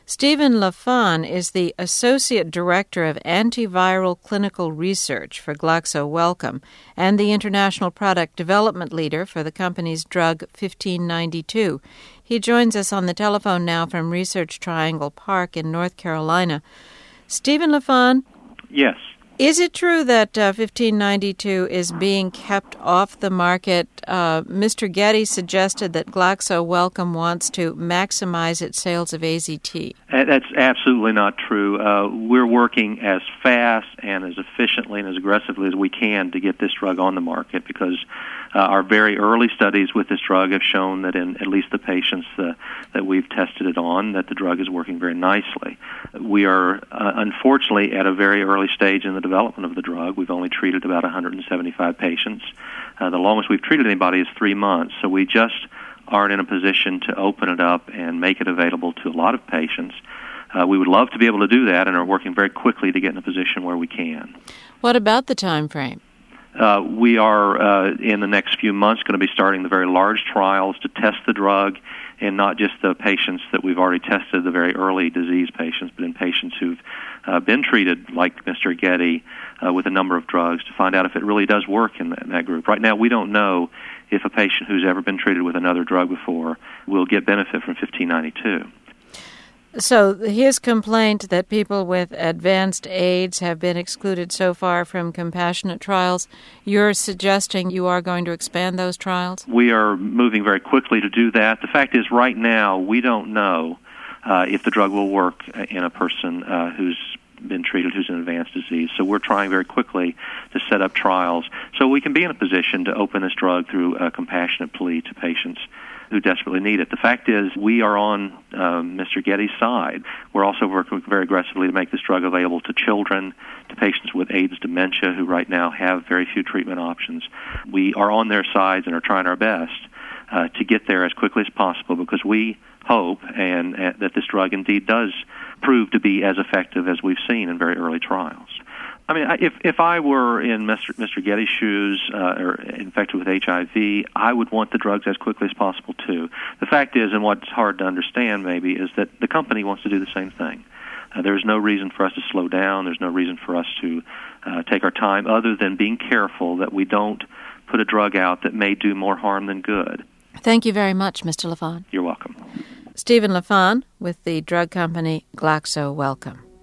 Stephen LaFon is the Associate Director of Antiviral Clinical Research for Glaxo Wellcome and the International Product Development Leader for the company's drug 1592. He joins us on the telephone now from Research Triangle Park in North Carolina. Stephen LaFon? Yes. Is it true that 1592 is being kept off the market? Mr. Getty suggested that Glaxo Wellcome wants to maximize its sales of AZT. That's absolutely not true. We're working as fast and as efficiently and as aggressively as we can to get this drug on the market because our very early studies with this drug have shown that in at least the patients that we've tested it on, that the drug is working very nicely. We are, unfortunately, at a very early stage in the development of the drug. We've only treated about 175 patients. The longest we've treated anybody is 3 months, so we just aren't in a position to open it up and make it available to a lot of patients. We would love to be able to do that and are working very quickly to get in a position where we can. What about the time frame? We are, in the next few months, going to be starting the very large trials to test the drug, and not just the patients that we've already tested, the very early disease patients, but in patients who've been treated, like Mr. Getty, with a number of drugs to find out if it really does work in that group. Right now, we don't know if a patient who's ever been treated with another drug before will get benefit from 1592. So his complaint that people with advanced AIDS have been excluded so far from compassionate trials, you're suggesting you are going to expand those trials? We are moving very quickly to do that. The fact is, right now, we don't know if the drug will work in a person who's been treated who's in advanced disease. So we're trying very quickly to set up trials so we can be in a position to open this drug through a compassionate plea to patients who desperately need it. The fact is, we are on Mr. Getty's side. We're also working very aggressively to make this drug available to children, to patients with AIDS dementia who right now have very few treatment options. We are on their sides and are trying our best to get there as quickly as possible because we hope and that this drug indeed does prove to be as effective as we've seen in very early trials. I mean, if I were in Mr. Getty's shoes or infected with HIV, I would want the drugs as quickly as possible, too. The fact is, and what's hard to understand maybe, is that the company wants to do the same thing. There's no reason for us to slow down. There's no reason for us to take our time other than being careful that we don't put a drug out that may do more harm than good. Thank you very much, Mr. LaFon. You're welcome. Stephen LaFon with the drug company Glaxo Wellcome.